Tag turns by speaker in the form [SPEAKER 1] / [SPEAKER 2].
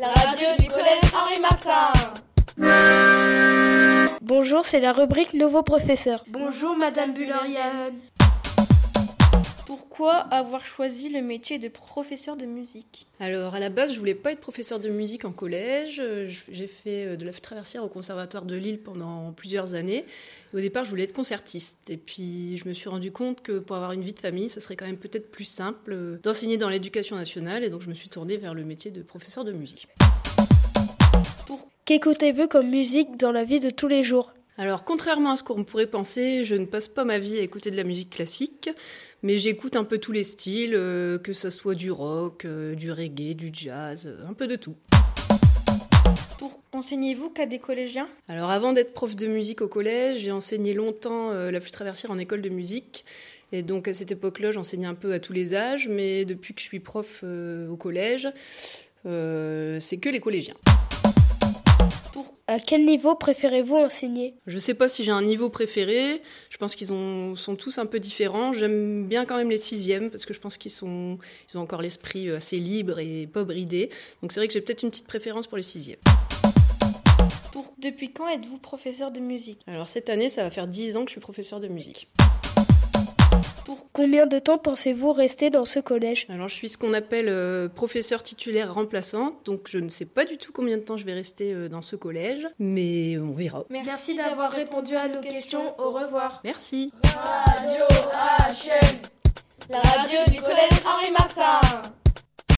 [SPEAKER 1] La radio du collège Henri Martin.
[SPEAKER 2] Bonjour, c'est la rubrique Nouveau professeur.
[SPEAKER 3] Bonjour Madame Bullerian.
[SPEAKER 4] Pourquoi avoir choisi le métier de professeur de musique ?
[SPEAKER 5] Alors à la base, je voulais pas être professeur de musique en collège. J'ai fait de la flûte traversière au conservatoire de Lille pendant plusieurs années. Et au départ, je voulais être concertiste. Et puis je me suis rendu compte que pour avoir une vie de famille, ça serait quand même peut-être plus simple d'enseigner dans l'éducation nationale. Et donc je me suis tournée vers le métier de professeur de musique.
[SPEAKER 2] Qu'écoutez-vous comme musique dans la vie de tous les jours ?
[SPEAKER 5] Alors, contrairement à ce qu'on pourrait penser, je ne passe pas ma vie à écouter de la musique classique, mais j'écoute un peu tous les styles, que ce soit du rock, du reggae, du jazz, un peu de tout.
[SPEAKER 4] Enseignez-vous qu'à des collégiens ?
[SPEAKER 5] Alors, avant d'être prof de musique au collège, j'ai enseigné longtemps la flûte traversière en école de musique. Et donc, à cette époque-là, j'enseignais un peu à tous les âges, mais depuis que je suis prof au collège, c'est que les collégiens.
[SPEAKER 2] À quel niveau préférez-vous enseigner ?
[SPEAKER 5] Je sais pas si j'ai un niveau préféré. Je pense qu'ils sont tous un peu différents. J'aime bien quand même les sixièmes parce que je pense ils ont encore l'esprit assez libre et pas bridé. Donc c'est vrai que j'ai peut-être une petite préférence pour les sixièmes.
[SPEAKER 4] Depuis quand êtes-vous professeur de musique ?
[SPEAKER 5] Alors cette année, ça va faire 10 ans que je suis professeur de musique.
[SPEAKER 2] Combien de temps pensez-vous rester dans ce collège ?
[SPEAKER 5] Alors je suis ce qu'on appelle professeur titulaire remplaçante, donc je ne sais pas du tout combien de temps je vais rester dans ce collège, mais on verra.
[SPEAKER 3] Merci d'avoir répondu à nos questions. Au revoir.
[SPEAKER 5] Merci.
[SPEAKER 1] Radio HM, la radio du collège Henri Martin.